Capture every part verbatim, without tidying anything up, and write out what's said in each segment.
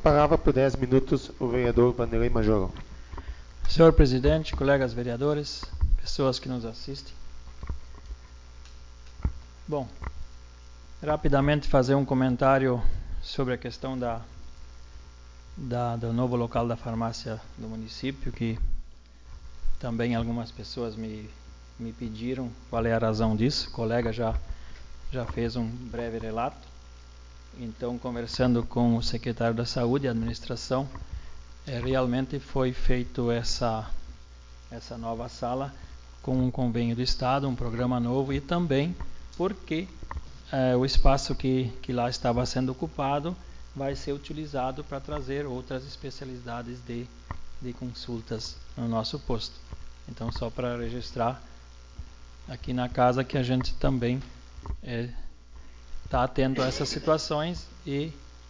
palavra por dez minutos o vereador Vanderlei Majoro. Senhor presidente, colegas vereadores, pessoas que nos assistem. Bom, rapidamente fazer um comentário sobre a questão da, da, do novo local da farmácia do município, que também algumas pessoas me, me pediram qual é a razão disso. O colega já, já fez um breve relato. Então, conversando com o secretário da Saúde e administração, é, realmente foi feito essa, essa nova sala com um convênio do Estado, um programa novo, e também porque é, o espaço que, que lá estava sendo ocupado vai ser utilizado para trazer outras especialidades de, de consultas no nosso posto. Então, só para registrar aqui na casa que a gente também está é, atento a essas situações e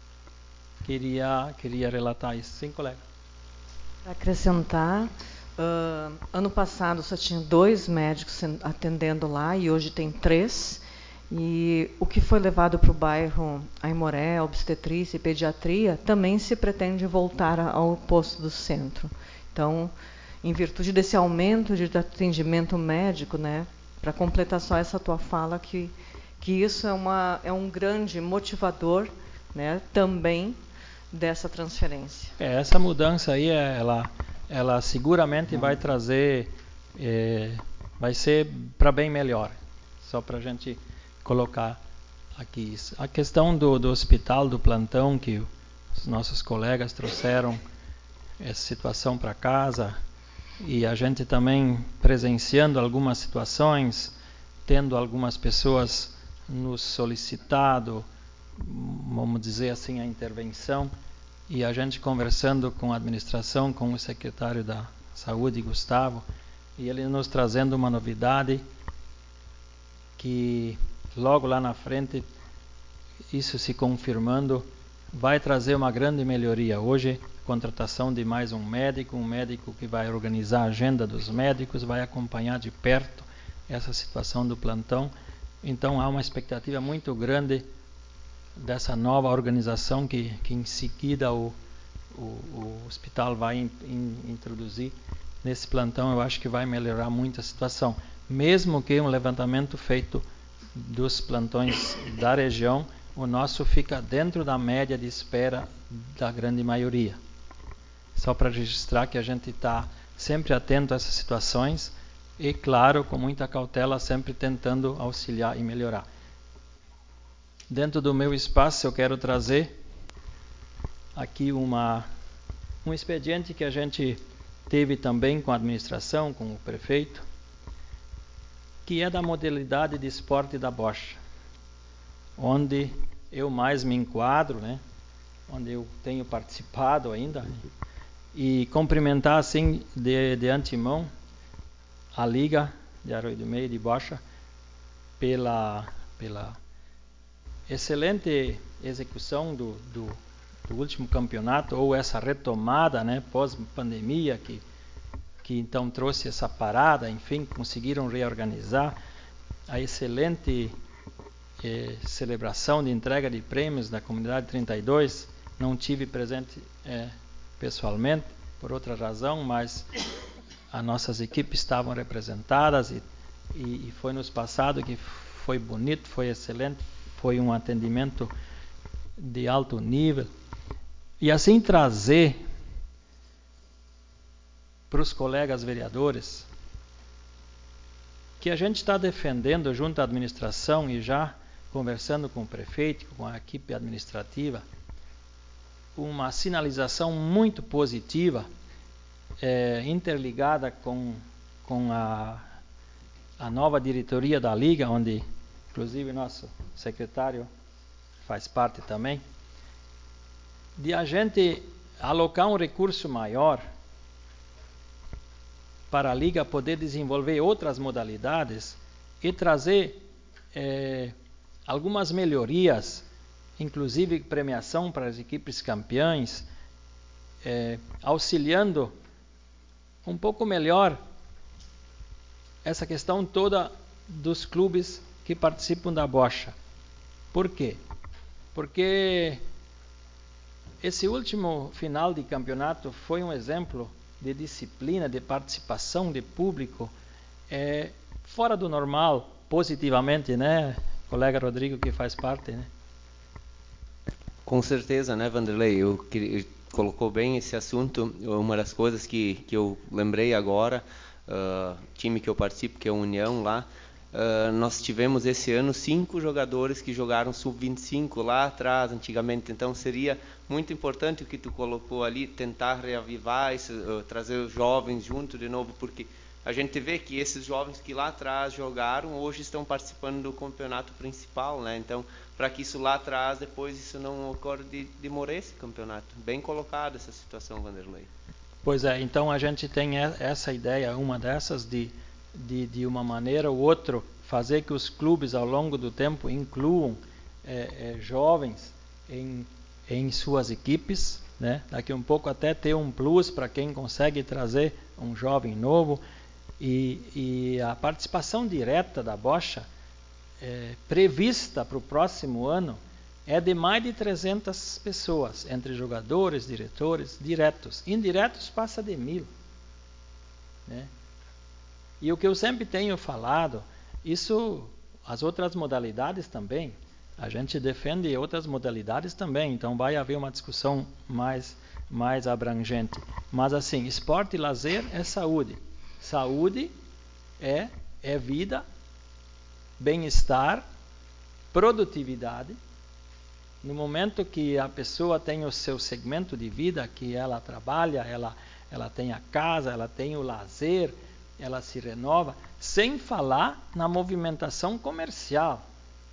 queria, queria relatar isso. Sim, colega? Para acrescentar, uh, ano passado só tinha dois médicos atendendo lá e hoje tem três. E o que foi levado para o bairro Aimoré, obstetrícia e pediatria, também se pretende voltar ao posto do centro. Então, em virtude desse aumento de atendimento médico, né, para completar só essa tua fala, que, que isso é, uma, é um grande motivador, né, também dessa transferência. É, essa mudança aí, ela, ela seguramente vai trazer, é, vai ser para bem melhor. Só para a gente colocar aqui isso. A questão do, do hospital, do plantão, que os nossos colegas trouxeram essa situação para casa, e a gente também presenciando algumas situações, tendo algumas pessoas nos solicitado, vamos dizer assim, a intervenção, e a gente conversando com a administração, com o secretário da Saúde, Gustavo, e ele nos trazendo uma novidade que logo lá na frente, isso se confirmando, vai trazer uma grande melhoria. Hoje, contratação de mais um médico, um médico que vai organizar a agenda dos médicos, vai acompanhar de perto essa situação do plantão. Então, há uma expectativa muito grande dessa nova organização que, que em seguida o, o, o hospital vai in, in, introduzir nesse plantão. Eu acho que vai melhorar muito a situação. Mesmo que um levantamento feito dos plantões da região, o nosso fica dentro da média de espera da grande maioria. Só para registrar que a gente está sempre atento a essas situações e, claro, com muita cautela, sempre tentando auxiliar e melhorar. Dentro do meu espaço, eu quero trazer aqui uma, um expediente que a gente teve também com a administração, com o prefeito, que é da modalidade de esporte da Bocha, onde eu mais me enquadro, né? Onde eu tenho participado ainda, né? E cumprimentar assim de, de antemão a Liga de Arroio do Meio de Bocha pela, pela excelente execução do, do, do último campeonato, ou essa retomada, né, pós-pandemia, que, que então trouxe essa parada, enfim, conseguiram reorganizar a excelente eh, celebração de entrega de prêmios da Comunidade trinta e dois. Não tive presente eh, pessoalmente, por outra razão, mas as nossas equipes estavam representadas e, e, e foi nos passado que foi bonito, foi excelente, foi um atendimento de alto nível. E assim trazer para os colegas vereadores que a gente está defendendo junto à administração e já conversando com o prefeito, com a equipe administrativa, uma sinalização muito positiva, é, interligada com, com a, a nova diretoria da Liga, onde inclusive nosso secretário faz parte também, de a gente alocar um recurso maior para a Liga poder desenvolver outras modalidades e trazer é, algumas melhorias, inclusive premiação para as equipes campeãs, é, auxiliando um pouco melhor essa questão toda dos clubes que participam da Bocha. Por quê? Porque esse último final de campeonato foi um exemplo de disciplina, de participação de público, é, fora do normal, positivamente, né? Colega Rodrigo, que faz parte, né? Com certeza, né, Vanderlei? Eu queria, colocou bem esse assunto. Uma das coisas que, que eu lembrei agora, uh, time que eu participo, que é a União lá, uh, nós tivemos esse ano cinco jogadores que jogaram sub vinte e cinco lá atrás, antigamente. Então seria muito importante o que tu colocou ali, tentar reavivar, esse, uh, trazer os jovens junto de novo, porque a gente vê que esses jovens que lá atrás jogaram, hoje estão participando do campeonato principal, né? Então, para que isso lá atrás, depois isso não ocorra de demorar esse campeonato. Bem colocada essa situação, Vanderlei. Pois é, então a gente tem essa ideia, uma dessas, de, de, de uma maneira ou outra, fazer que os clubes ao longo do tempo incluam é, é, jovens em, em suas equipes, né? Daqui um pouco até ter um plus para quem consegue trazer um jovem novo. E, e a participação direta da Bocha é, prevista para o próximo ano é de mais de trezentas pessoas, entre jogadores, diretores, diretos. Indiretos passa de mil. Né? E o que eu sempre tenho falado, isso, as outras modalidades também, a gente defende outras modalidades também, então vai haver uma discussão mais, mais abrangente. Mas assim, esporte e lazer é saúde. Saúde é, é vida, bem-estar, produtividade. No momento que a pessoa tem o seu segmento de vida, que ela trabalha, ela, ela tem a casa, ela tem o lazer, ela se renova, sem falar na movimentação comercial.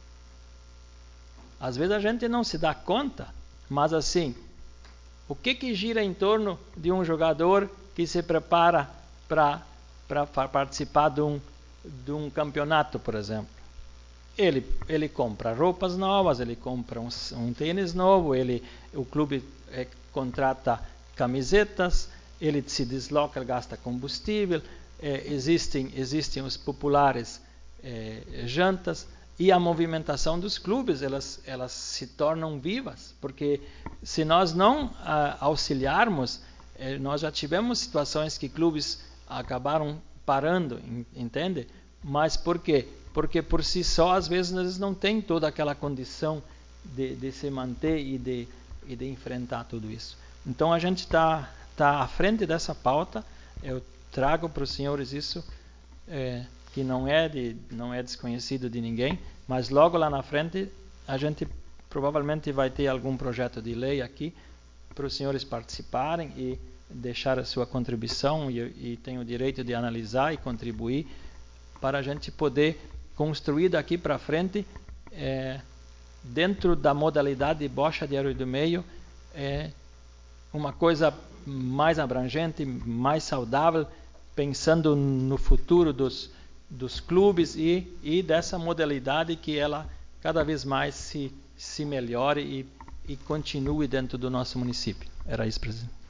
Às vezes a gente não se dá conta, mas assim, o que que gira em torno de um jogador que se prepara para para participar de um, de um campeonato, por exemplo? Ele, ele compra roupas novas, ele compra um, um tênis novo, ele, o clube é, contrata camisetas, ele se desloca, gasta combustível, é, existem, existem os populares é, jantas, e a movimentação dos clubes, elas, elas se tornam vivas, porque se nós não ah, auxiliarmos, eh, nós já tivemos situações que clubes acabaram parando, entende? Mas por quê? Porque por si só, às vezes, eles não têm toda aquela condição de, de se manter e de, e de enfrentar tudo isso. Então a gente está tá à frente dessa pauta, eu trago para os senhores isso, é, que não é, de, não é desconhecido de ninguém, mas logo lá na frente a gente provavelmente vai ter algum projeto de lei aqui para os senhores participarem e deixar a sua contribuição, e, e tem o direito de analisar e contribuir para a gente poder construir daqui para frente, é, dentro da modalidade de bocha de areia do meio, é, uma coisa mais abrangente, mais saudável, pensando no futuro dos, dos clubes e, e dessa modalidade que ela cada vez mais se, se melhore e, e continue dentro do nosso município. Era isso, presidente.